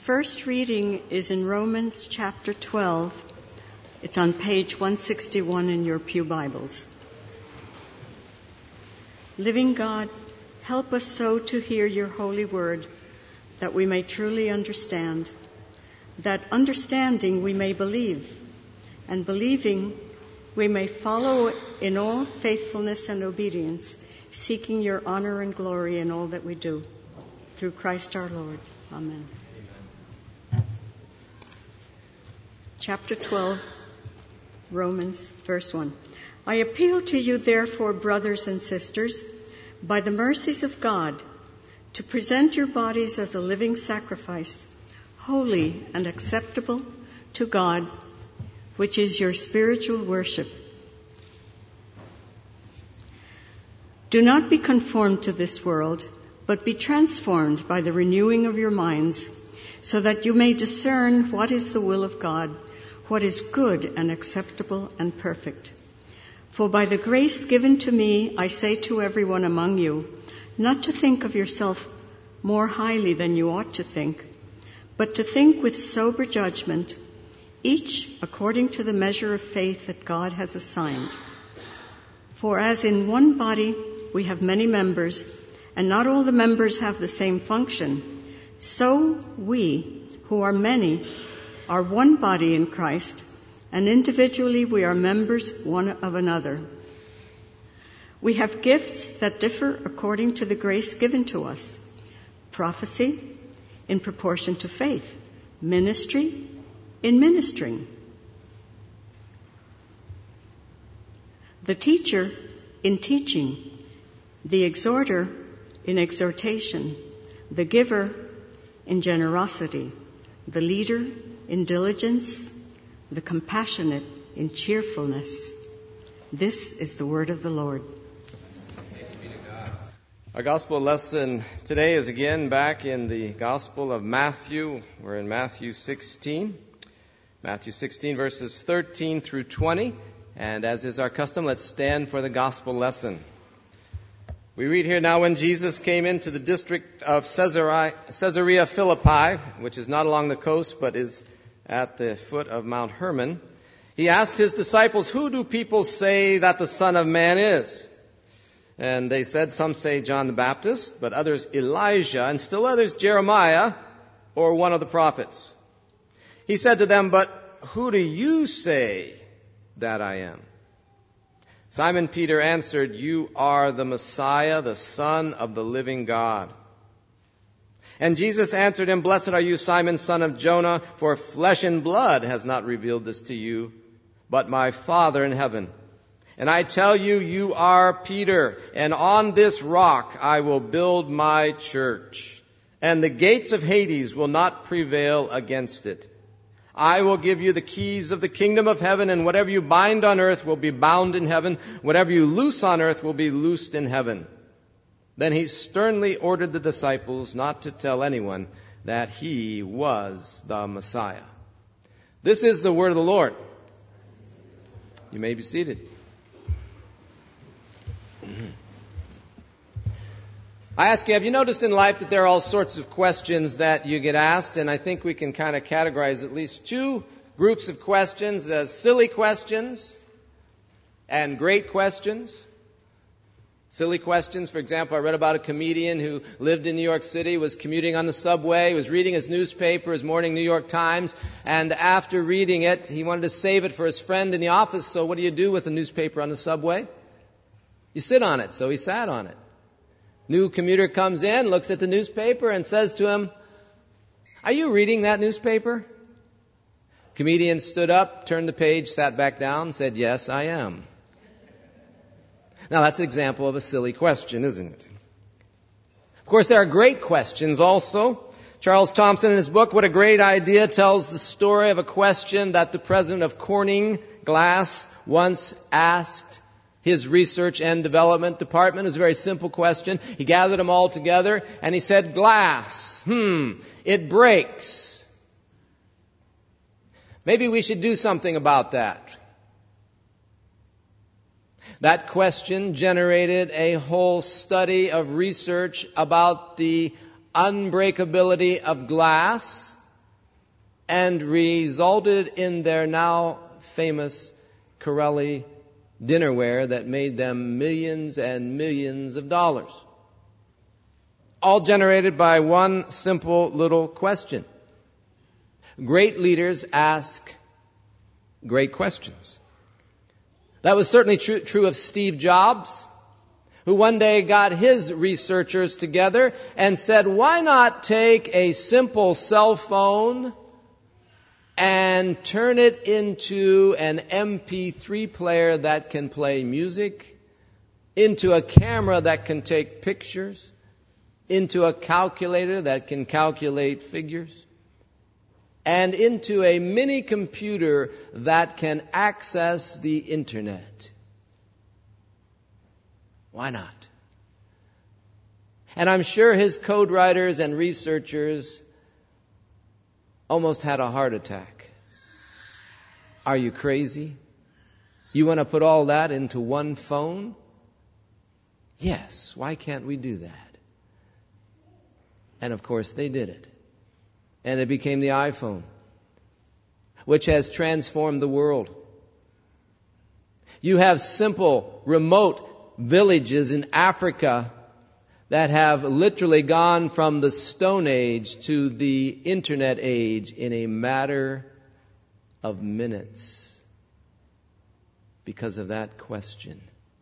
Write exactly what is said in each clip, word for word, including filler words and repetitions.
first reading is in Romans chapter twelve. It's on page one sixty-one in your pew Bibles. Living God, help us so to hear your holy word that we may truly understand, that understanding we may believe, and believing we may follow in all faithfulness and obedience, seeking your honor and glory in all that we do. Through Christ our Lord. Amen. Amen. Chapter twelve, Romans, verse one. I appeal to you, therefore, brothers and sisters, by the mercies of God, to present your bodies as a living sacrifice, holy and acceptable to God, which is your spiritual worship. Do not be conformed to this world, but be transformed by the renewing of your minds, so that you may discern what is the will of God, what is good and acceptable and perfect. For by the grace given to me, I say to everyone among you, not to think of yourself more highly than you ought to think, but to think with sober judgment, each according to the measure of faith that God has assigned. For as in one body we have many members, and not all the members have the same function, so we, who are many, are one body in Christ, and individually we are members one of another. We have gifts that differ according to the grace given to us: prophecy in proportion to faith, ministry in ministering, the teacher in teaching, the exhorter in exhortation, the giver in generosity, the leader in diligence, the compassionate in cheerfulness. This is the word of the Lord. Our gospel lesson today is again back in the Gospel of Matthew. We're in Matthew sixteen. Matthew sixteen, verses thirteen through twenty. And as is our custom, let's stand for the gospel lesson. We read here, now when Jesus came into the district of Caesarea, Caesarea Philippi, which is not along the coast but is at the foot of Mount Hermon, he asked his disciples, who do people say that the Son of Man is? And they said, some say John the Baptist, but others Elijah, and still others Jeremiah, or one of the prophets. He said to them, but who do you say that I am? Simon Peter answered, you are the Messiah, the Son of the living God. And Jesus answered him, blessed are you, Simon, son of Jonah, for flesh and blood has not revealed this to you, but my Father in heaven. And I tell you, you are Peter, and on this rock I will build my church, and the gates of Hades will not prevail against it. I will give you the keys of the kingdom of heaven, and whatever you bind on earth will be bound in heaven. Whatever you loose on earth will be loosed in heaven. Then he sternly ordered the disciples not to tell anyone that he was the Messiah. This is the word of the Lord. You may be seated. I ask you, have you noticed in life that there are all sorts of questions that you get asked? And I think we can kind of categorize at least two groups of questions as silly questions and great questions. Silly questions, for example, I read about a comedian who lived in New York City, was commuting on the subway, was reading his newspaper, his morning New York Times, and after reading it, he wanted to save it for his friend in the office. So what do you do with a newspaper on the subway? You sit on it. So he sat on it. New commuter comes in, looks at the newspaper, and says to him, are you reading that newspaper? Comedian stood up, turned the page, sat back down, said, yes, I am. Now, that's an example of a silly question, isn't it? Of course, there are great questions also. Charles Thompson, in his book, What a Great Idea, tells the story of a question that the president of Corning Glass once asked his research and development department. It was a very simple question. He gathered them all together and he said, glass, hmm, it breaks. Maybe we should do something about that. That question generated a whole study of research about the unbreakability of glass and resulted in their now famous Corelli dinnerware that made them millions and millions of dollars. All generated by one simple little question. Great leaders ask great questions. That was certainly true, true of Steve Jobs, who one day got his researchers together and said, why not take a simple cell phone and turn it into an M P three player that can play music, into a camera that can take pictures, into a calculator that can calculate figures, and into a mini computer that can access the internet. Why not? And I'm sure his code writers and researchers almost had a heart attack. Are you crazy? You want to put all that into one phone? Yes, why can't we do that? And of course they did it. And it became the iPhone, which has transformed the world. You have simple, remote villages in Africa that have literally gone from the Stone Age to the Internet age in a matter of minutes because of that question.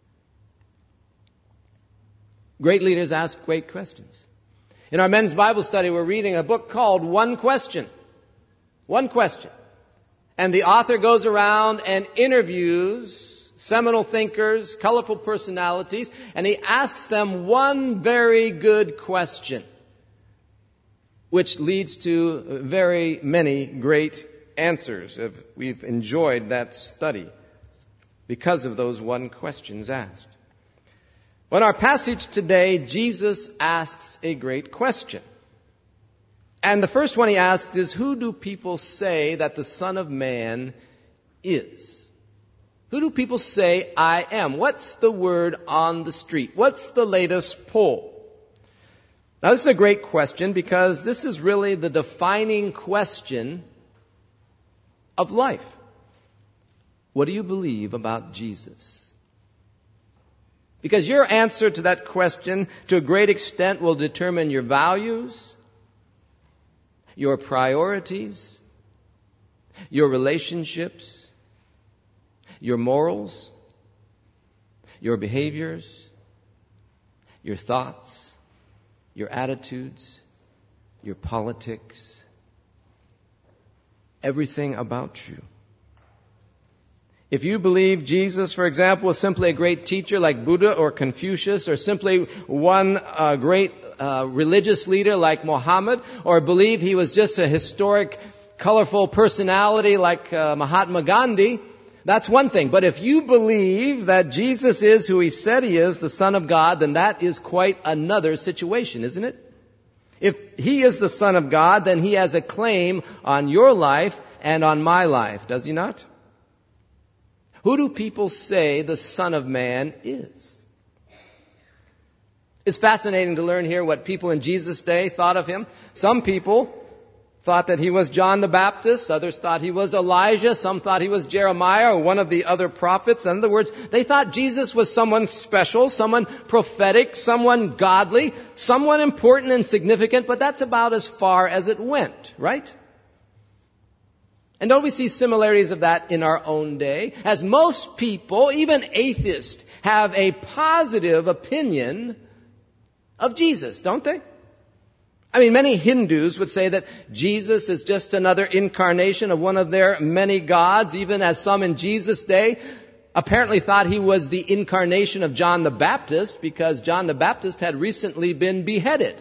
Great leaders ask great questions. In our men's Bible study, we're reading a book called One Question. One Question. And the author goes around and interviews seminal thinkers, colorful personalities, and he asks them one very good question, which leads to very many great answers. We've enjoyed that study because of those one questions asked. In our passage today, Jesus asks a great question. And the first one he asked is, who do people say that the Son of Man is? Who do people say I am? What's the word on the street? What's the latest poll? Now, this is a great question because this is really the defining question of life. What do you believe about Jesus? Because your answer to that question, to a great extent, will determine your values, your priorities, your relationships, your morals, your behaviors, your thoughts, your attitudes, your politics, everything about you. If you believe Jesus, for example, was simply a great teacher like Buddha or Confucius, or simply one uh, great uh, religious leader like Muhammad, or believe he was just a historic, colorful personality like uh, Mahatma Gandhi, that's one thing. But if you believe that Jesus is who he said he is, the Son of God, then that is quite another situation, isn't it? If he is the Son of God, then he has a claim on your life and on my life, does he not? Who do people say the Son of Man is? It's fascinating to learn here what people in Jesus' day thought of him. Some people thought that he was John the Baptist. Others thought he was Elijah. Some thought he was Jeremiah or one of the other prophets. In other words, they thought Jesus was someone special, someone prophetic, someone godly, someone important and significant, but that's about as far as it went, right? And don't we see similarities of that in our own day? As most people, even atheists, have a positive opinion of Jesus, don't they? I mean, many Hindus would say that Jesus is just another incarnation of one of their many gods, even as some in Jesus' day apparently thought he was the incarnation of John the Baptist because John the Baptist had recently been beheaded.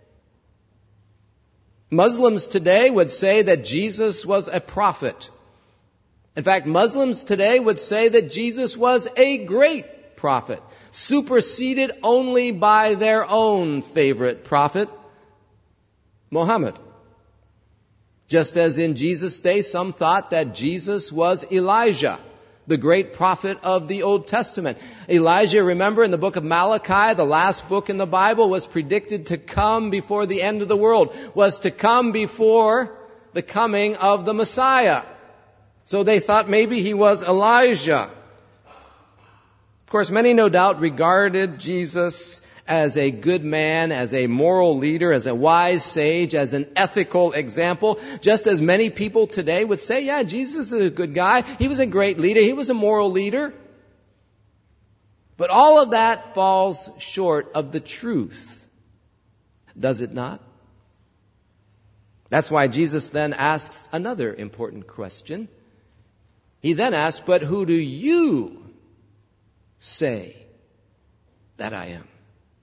Muslims today would say that Jesus was a prophet. In fact, Muslims today would say that Jesus was a great prophet, superseded only by their own favorite prophet, Muhammad. Just as in Jesus' day, some thought that Jesus was Elijah, the great prophet of the Old Testament. Elijah, remember, in the book of Malachi, the last book in the Bible, was predicted to come before the end of the world, was to come before the coming of the Messiah. So they thought maybe he was Elijah. Of course, many no doubt regarded Jesus as a good man, as a moral leader, as a wise sage, as an ethical example, just as many people today would say, yeah, Jesus is a good guy. He was a great leader. He was a moral leader. But all of that falls short of the truth, does it not? That's why Jesus then asks another important question. He then asks, but who do you say that I am?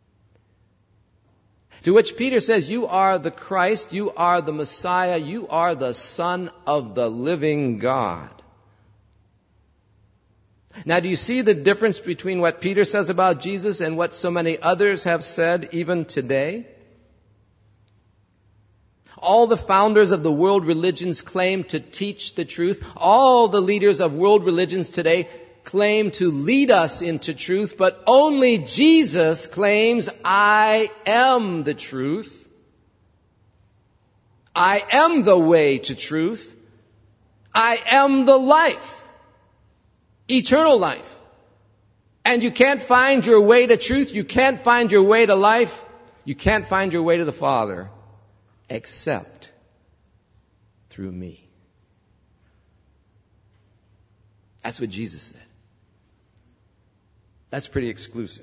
To which Peter says, you are the Christ, you are the Messiah, you are the Son of the living God. Now, do you see the difference between what Peter says about Jesus and what so many others have said even today? All the founders of the world religions claim to teach the truth. All the leaders of world religions today claim to lead us into truth, but only Jesus claims, I am the truth. I am the way to truth. I am the life, eternal life. And you can't find your way to truth. You can't find your way to life. You can't find your way to the Father except through me. That's what Jesus said. That's pretty exclusive.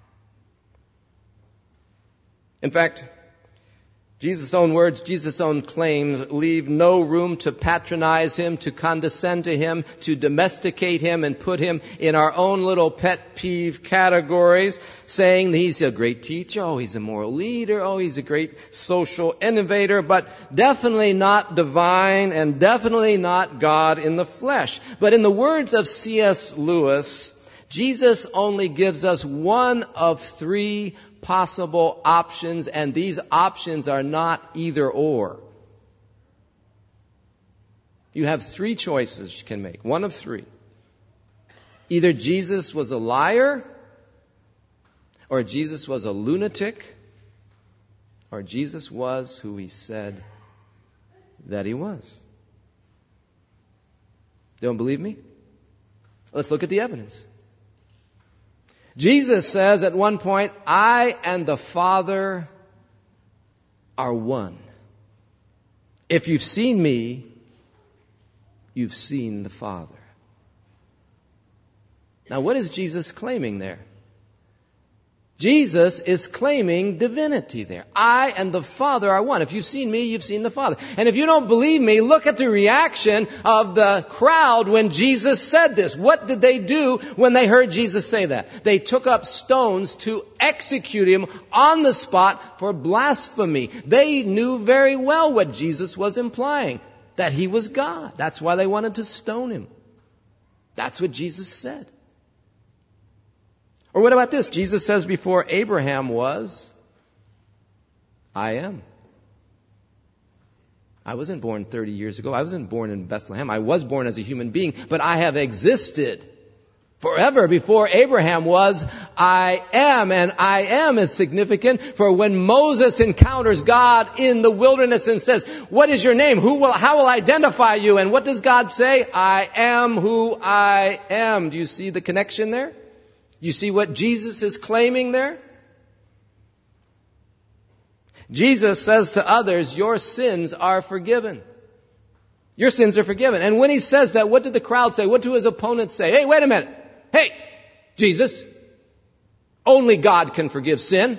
In fact, Jesus' own words, Jesus' own claims leave no room to patronize him, to condescend to him, to domesticate him and put him in our own little pet peeve categories, saying that he's a great teacher, oh, he's a moral leader, oh, he's a great social innovator, but definitely not divine and definitely not God in the flesh. But in the words of C S Lewis, Jesus only gives us one of three possible options, and these options are not either or. You have three choices you can make, one of three. Either Jesus was a liar, or Jesus was a lunatic, or Jesus was who he said that he was. Don't believe me? Let's look at the evidence. Jesus says at one point, I and the Father are one. If you've seen me, you've seen the Father. Now, what is Jesus claiming there? Jesus is claiming divinity there. I and the Father are one. If you've seen me, you've seen the Father. And if you don't believe me, look at the reaction of the crowd when Jesus said this. What did they do when they heard Jesus say that? They took up stones to execute him on the spot for blasphemy. They knew very well what Jesus was implying, that he was God. That's why they wanted to stone him. That's what Jesus said. Or what about this? Jesus says before Abraham was, I am. I wasn't born thirty years ago. I wasn't born in Bethlehem. I was born as a human being, but I have existed forever. Before Abraham was, I am. And I am is significant, for when Moses encounters God in the wilderness and says, what is your name? Who will, how will I identify you? And what does God say? I am who I am. Do you see the connection there? You see what Jesus is claiming there? Jesus says to others, your sins are forgiven. Your sins are forgiven. And when he says that, what did the crowd say? What do his opponents say? Hey, wait a minute. Hey, Jesus, only God can forgive sin.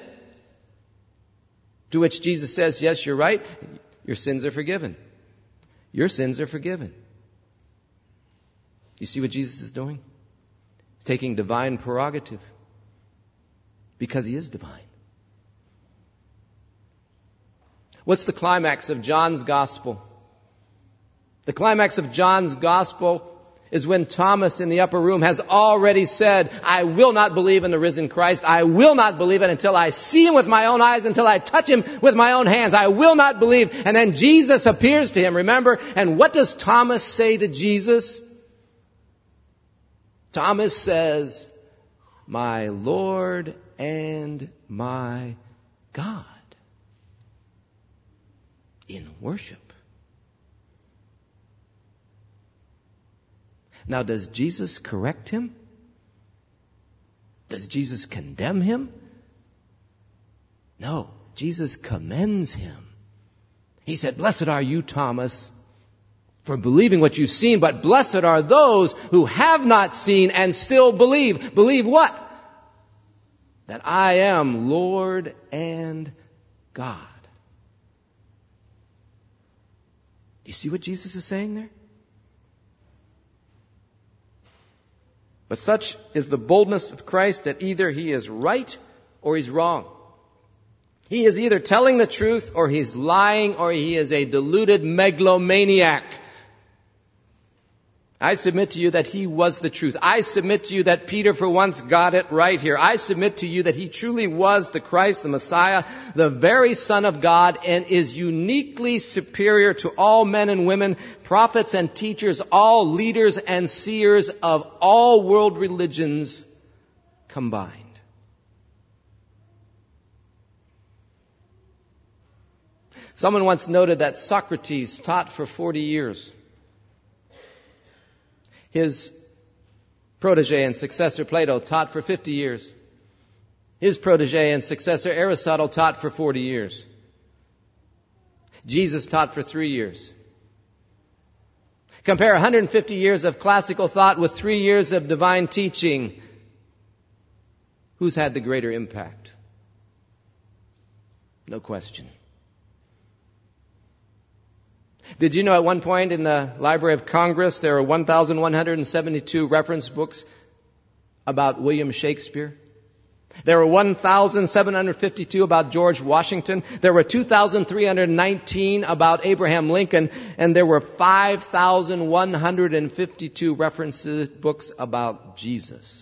To which Jesus says, yes, you're right. Your sins are forgiven. Your sins are forgiven. You see what Jesus is doing? Taking divine prerogative because he is divine. What's the climax of John's gospel? The climax of John's gospel is when Thomas in the upper room has already said, I will not believe in the risen Christ. I will not believe it until I see him with my own eyes, until I touch him with my own hands. I will not believe. And then Jesus appears to him, remember? And what does Thomas say to Jesus? Thomas says, my Lord and my God, in worship. Now, does Jesus correct him? Does Jesus condemn him? No, Jesus commends him. He said, "Blessed are you, Thomas, for believing what you've seen, but blessed are those who have not seen and still believe." Believe what? That I am Lord and God. Do you see what Jesus is saying there? But such is the boldness of Christ that either he is right or he's wrong. He is either telling the truth or he's lying or he is a deluded megalomaniac. I submit to you that he was the truth. I submit to you that Peter for once got it right here. I submit to you that he truly was the Christ, the Messiah, the very Son of God, and is uniquely superior to all men and women, prophets and teachers, all leaders and seers of all world religions combined. Someone once noted that Socrates taught for forty years. His protege and successor Plato taught for fifty years. His protege and successor Aristotle taught for forty years. Jesus taught for three years. Compare one hundred fifty years of classical thought with three years of divine teaching. Who's had the greater impact? No question. Did you know at one point in the Library of Congress there were one thousand one hundred seventy-two reference books about William Shakespeare? There were one thousand seven hundred fifty-two about George Washington. There were two thousand three hundred nineteen about Abraham Lincoln. And there were five thousand one hundred fifty-two reference books about Jesus.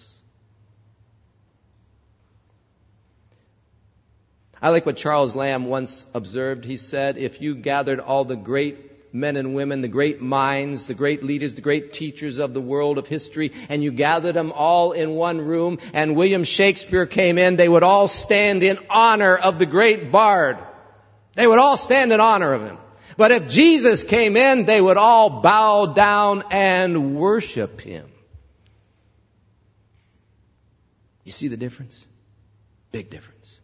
I like what Charles Lamb once observed. He said, if you gathered all the great men and women, the great minds, the great leaders, the great teachers of the world of history, and you gathered them all in one room, and William Shakespeare came in, they would all stand in honor of the great bard. They would all stand in honor of him. But if Jesus came in, they would all bow down and worship him. You see the difference? Big difference.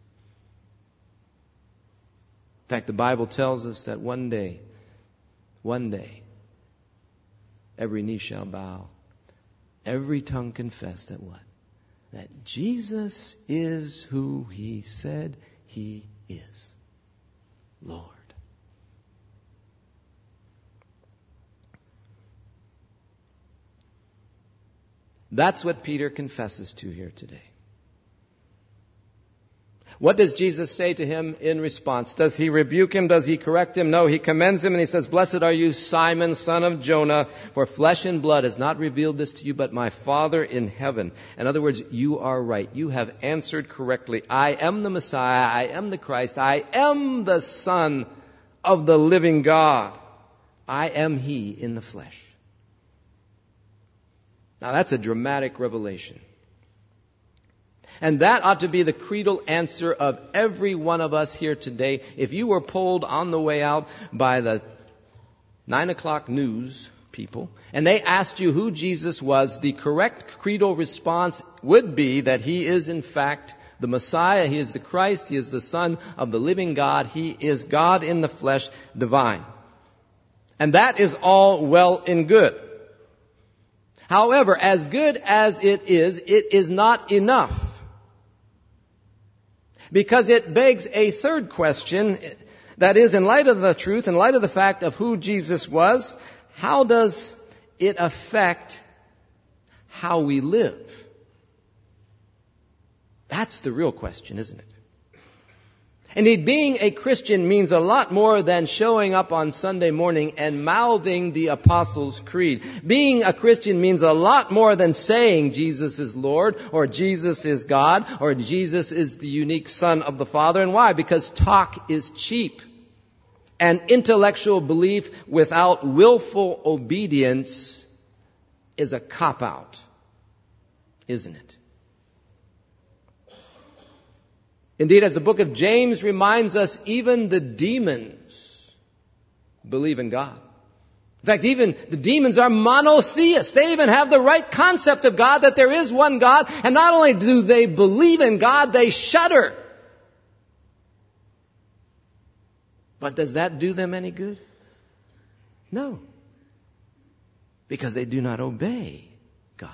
In fact, the Bible tells us that one day, one day, every knee shall bow, every tongue confess that what? That Jesus is who he said he is. Lord. That's what Peter confesses to here today. What does Jesus say to him in response? Does he rebuke him? Does he correct him? No, he commends him and he says, "Blessed are you, Simon, son of Jonah, for flesh and blood has not revealed this to you, but my Father in heaven." In other words, you are right. You have answered correctly. I am the Messiah. I am the Christ. I am the Son of the living God. I am he in the flesh. Now that's a dramatic revelation. And that ought to be the creedal answer of every one of us here today. If you were polled on the way out by the nine o'clock news people, and they asked you who Jesus was, the correct creedal response would be that he is in fact the Messiah, he is the Christ, he is the Son of the living God, he is God in the flesh, divine. And that is all well and good. However, as good as it is, it is not enough. Because it begs a third question, that is, in light of the truth, in light of the fact of who Jesus was, how does it affect how we live? That's the real question, isn't it? Indeed, being a Christian means a lot more than showing up on Sunday morning and mouthing the Apostles' Creed. Being a Christian means a lot more than saying Jesus is Lord, or Jesus is God, or Jesus is the unique Son of the Father. And why? Because talk is cheap. And intellectual belief without willful obedience is a cop-out, isn't it? Indeed, as the book of James reminds us, even the demons believe in God. In fact, even the demons are monotheists. They even have the right concept of God, that there is one God. And not only do they believe in God, they shudder. But does that do them any good? No. Because they do not obey God.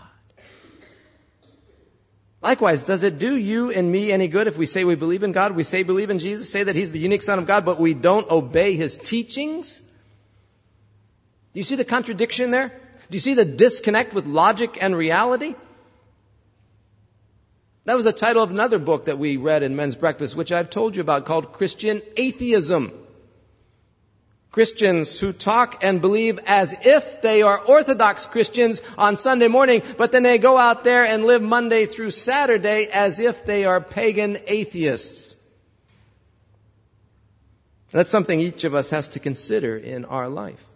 Likewise, does it do you and me any good if we say we believe in God, we say believe in Jesus, say that He's the unique Son of God, but we don't obey His teachings? Do you see the contradiction there? Do you see the disconnect with logic and reality? That was the title of another book that we read in Men's Breakfast, which I've told you about, called Christian Atheism. Christians who talk and believe as if they are Orthodox Christians on Sunday morning, but then they go out there and live Monday through Saturday as if they are pagan atheists. That's something each of us has to consider in our life.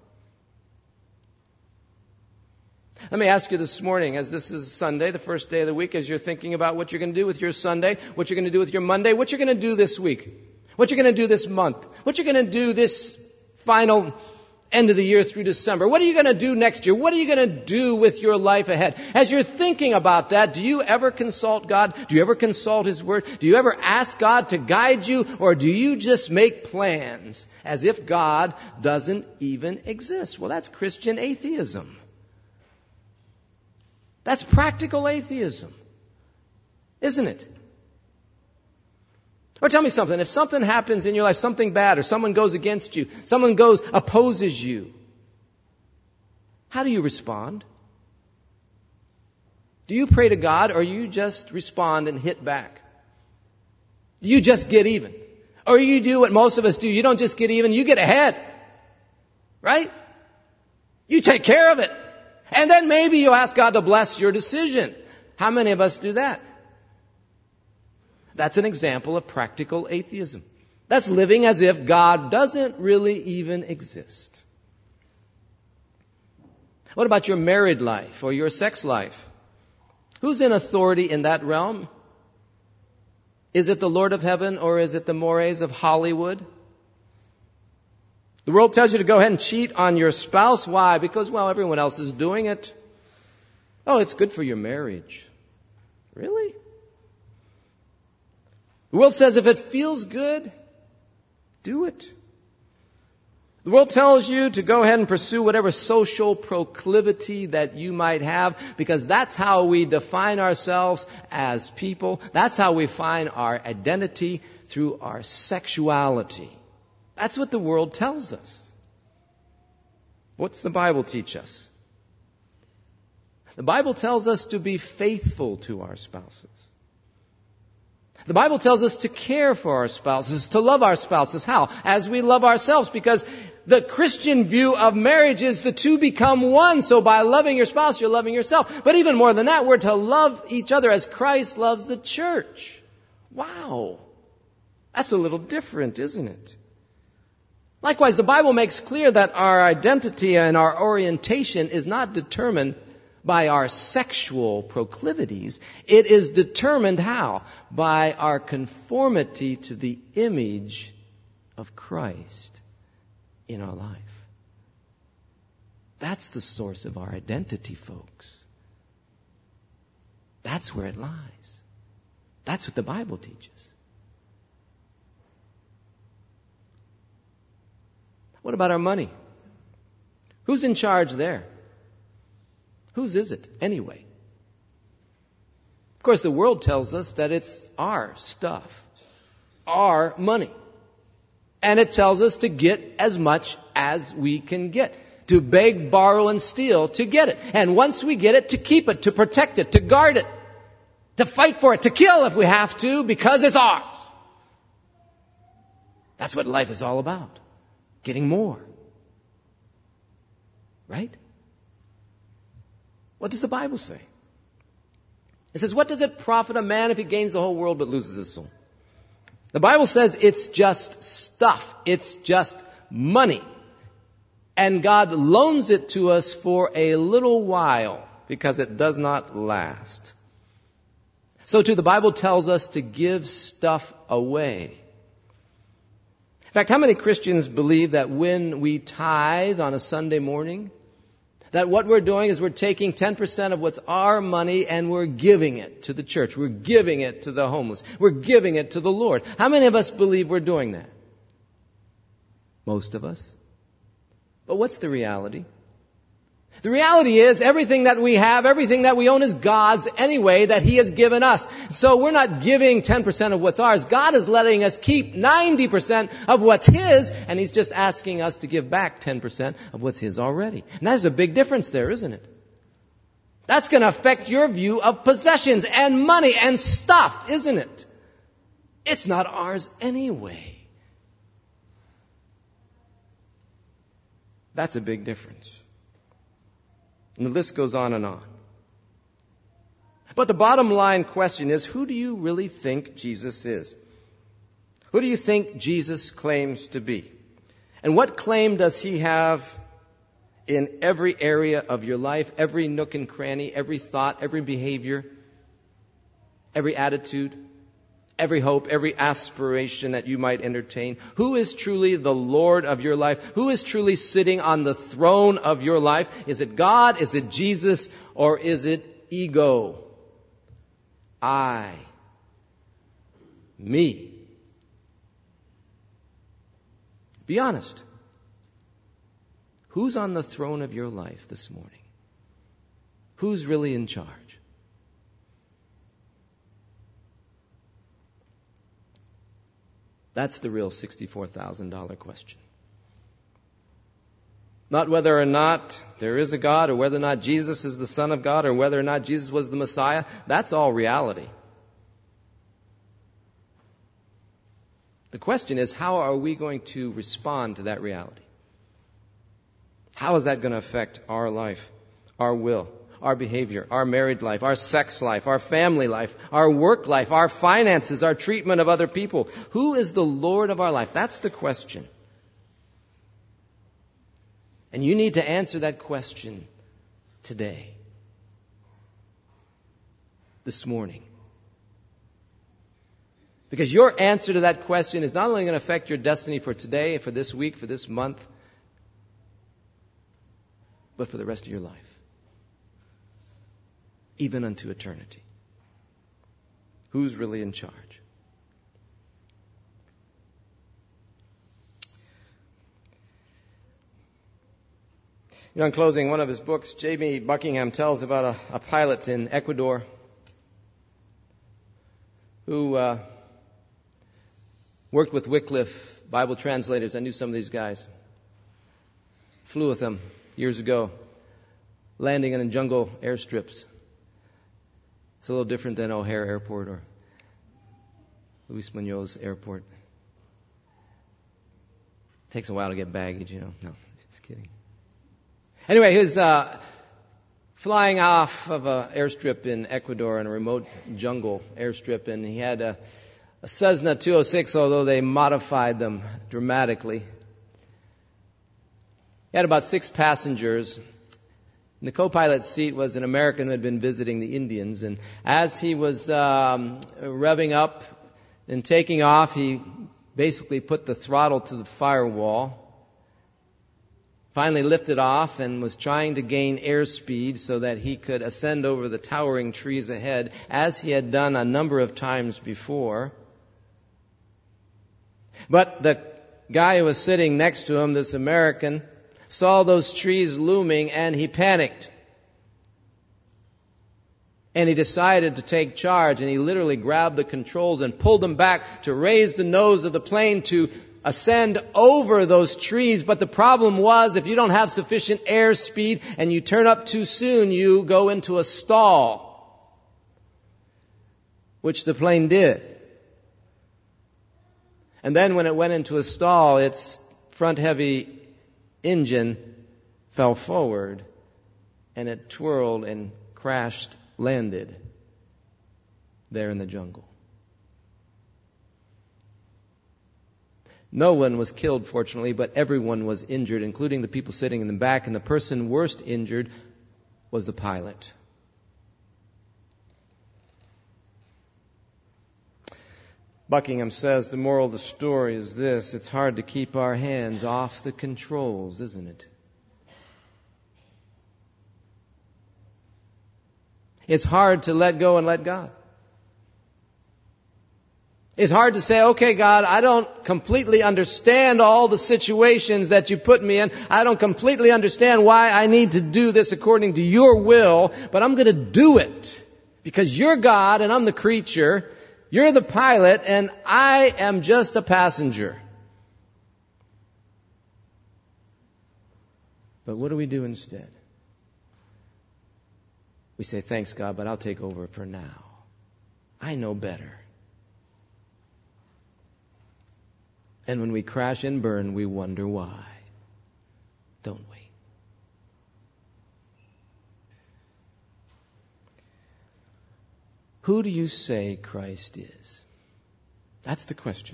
Let me ask you this morning, as this is Sunday, the first day of the week, as you're thinking about what you're going to do with your Sunday, what you're going to do with your Monday, what you're going to do this week, what you're going to do this month, what you're going to do this final end of the year through December. What are you going to do next year? What are you going to do with your life ahead? As you're thinking about that, do you ever consult God? Do you ever consult His Word? Do you ever ask God to guide you? Or do you just make plans as if God doesn't even exist? Well, that's Christian atheism. That's practical atheism, isn't it? Or tell me something. If something happens in your life, something bad, or someone goes against you, someone goes, opposes you, how do you respond? Do you pray to God, or you just respond and hit back? Do you just get even? Or you do what most of us do. You don't just get even, you get ahead. Right? You take care of it. And then maybe you ask God to bless your decision. How many of us do that? That's an example of practical atheism. That's living as if God doesn't really even exist. What about your married life or your sex life? Who's in authority in that realm? Is it the Lord of heaven, or is it the mores of Hollywood? The world tells you to go ahead and cheat on your spouse. Why? Because, well, everyone else is doing it. Oh, it's good for your marriage. Really? The world says if it feels good, do it. The world tells you to go ahead and pursue whatever social proclivity that you might have, because that's how we define ourselves as people. That's how we find our identity, through our sexuality. That's what the world tells us. What's the Bible teach us? The Bible tells us to be faithful to our spouses. The Bible tells us to care for our spouses, to love our spouses. How? As we love ourselves, because the Christian view of marriage is the two become one. So by loving your spouse, you're loving yourself. But even more than that, we're to love each other as Christ loves the church. Wow. That's a little different, isn't it? Likewise, the Bible makes clear that our identity and our orientation is not determined by our sexual proclivities. It is determined how? By our conformity to the image of Christ in our life. That's the source of our identity, folks. That's where it lies. That's what the Bible teaches. What about our money? Who's in charge there? Whose is it anyway? Of course, the world tells us that it's our stuff, our money. And it tells us to get as much as we can get, to beg, borrow, and steal to get it. And once we get it, to keep it, to protect it, to guard it, to fight for it, to kill if we have to, because it's ours. That's what life is all about. Getting more. Right? What does the Bible say? It says, what does it profit a man if he gains the whole world but loses his soul? The Bible says it's just stuff. It's just money. And God loans it to us for a little while because it does not last. So too, the Bible tells us to give stuff away. In fact, how many Christians believe that when we tithe on a Sunday morning, that what we're doing is we're taking ten percent of what's our money and we're giving it to the church. We're giving it to the homeless. We're giving it to the Lord. How many of us believe we're doing that? Most of us. But what's the reality? The reality is everything that we have, everything that we own is God's anyway, that He has given us. So we're not giving ten percent of what's ours. God is letting us keep ninety percent of what's His, and He's just asking us to give back ten percent of what's His already. And there's a big difference there, isn't it? That's going to affect your view of possessions and money and stuff, isn't it? It's not ours anyway. That's a big difference. And the list goes on and on. But the bottom line question is, who do you really think Jesus is? Who do you think Jesus claims to be? And what claim does He have in every area of your life, every nook and cranny, every thought, every behavior, every attitude, every hope, every aspiration that you might entertain? Who is truly the Lord of your life? Who is truly sitting on the throne of your life? Is it God? Is it Jesus? Or is it ego? I. Me. Be honest. Who's on the throne of your life this morning? Who's really in charge? That's the real sixty-four thousand dollars question. Not whether or not there is a God, or whether or not Jesus is the Son of God, or whether or not Jesus was the Messiah. That's all reality. The question is, how are we going to respond to that reality? How is that going to affect our life, our will, our behavior, our married life, our sex life, our family life, our work life, our finances, our treatment of other people? Who is the Lord of our life? That's the question. And you need to answer that question today, this morning. Because your answer to that question is not only going to affect your destiny for today, for this week, for this month, but for the rest of your life. Even unto eternity. Who's really in charge? You know, in closing, one of his books, Jamie Buckingham tells about a, a pilot in Ecuador who uh, worked with Wycliffe Bible translators. I knew some of these guys. Flew with them years ago, landing in jungle airstrips. It's a little different than O'Hare Airport or Luis Munoz Airport. Takes a while to get baggage, you know. No, just kidding. Anyway, he was uh, flying off of an airstrip in Ecuador, in a remote jungle airstrip, and he had a, a Cessna two oh six, although they modified them dramatically. He had about six passengers. In the co-pilot's seat was an American who had been visiting the Indians. And as he was um, revving up and taking off, he basically put the throttle to the firewall. Finally lifted off and was trying to gain airspeed so that he could ascend over the towering trees ahead, as he had done a number of times before. But the guy who was sitting next to him, this American, saw those trees looming, and he panicked. And he decided to take charge, and he literally grabbed the controls and pulled them back to raise the nose of the plane to ascend over those trees. But the problem was, if you don't have sufficient airspeed and you turn up too soon, you go into a stall, which the plane did. And then when it went into a stall, its front-heavy engine fell forward, and it twirled and crashed, landed there in the jungle. No one was killed, fortunately, but everyone was injured, including the people sitting in the back, and the person worst injured was the pilot. Buckingham says the moral of the story is this: it's hard to keep our hands off the controls, isn't it? It's hard to let go and let God. It's hard to say, okay, God, I don't completely understand all the situations that you put me in. I don't completely understand why I need to do this according to your will, but I'm going to do it because you're God and I'm the creature. You're the pilot and I am just a passenger. But what do we do instead? We say, thanks, God, but I'll take over for now. I know better. And when we crash and burn, we wonder why, don't we? Who do you say Christ is? That's the question.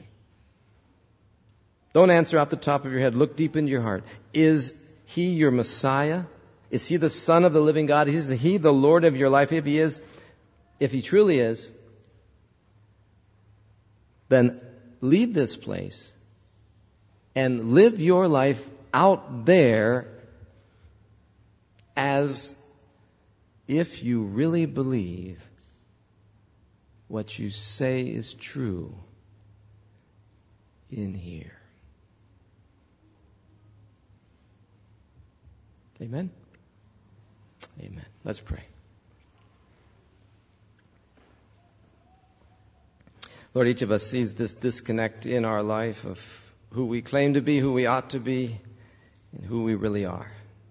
Don't answer off the top of your head. Look deep into your heart. Is He your Messiah? Is He the Son of the living God? Is He the Lord of your life? If He is, if He truly is, then leave this place and live your life out there as if you really believe what you say is true in here. Amen? Amen. Let's pray. Lord, each of us sees this disconnect in our life of who we claim to be, who we ought to be, and who we really are.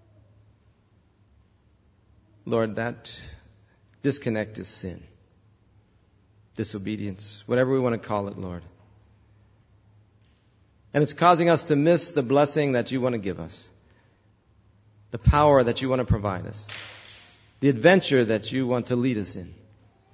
Lord, that disconnect is sin, disobedience, whatever we want to call it, Lord. And it's causing us to miss the blessing that you want to give us, the power that you want to provide us, the adventure that you want to lead us in.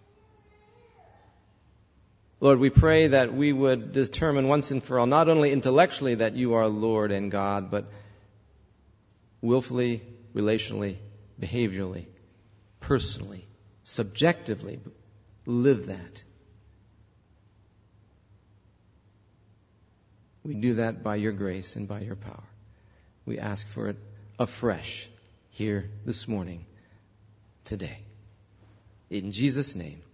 Lord, we pray that we would determine once and for all, not only intellectually that you are Lord and God, but willfully, relationally, behaviorally, personally, subjectively, live that. We do that by your grace and by your power. We ask for it afresh here this morning, today. In Jesus' name.